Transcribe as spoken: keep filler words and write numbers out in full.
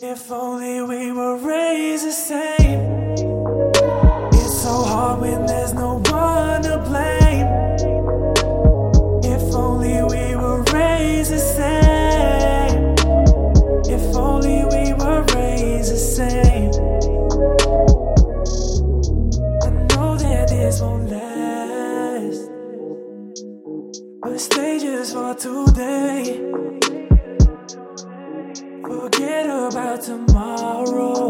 If only we were raised the same. It's so hard when there's no one to blame. If only we were raised the same. If only we were raised the same. I know that this won't last, but stay just for today. Forget about tomorrow.